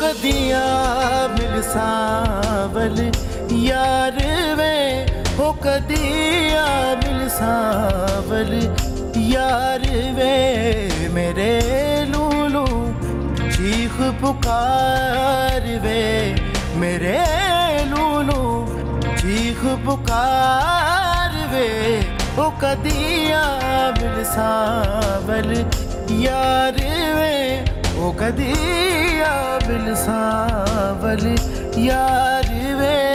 कदिया मिल सावल यार वे हो कदिया मिल सावल यार वे मेरे लूलू चीख पुकार वे मेरे लूलू चीख पुकार वे ओ कदिया मिल सावल यार वे ओ कदिया मिल सावल यार वे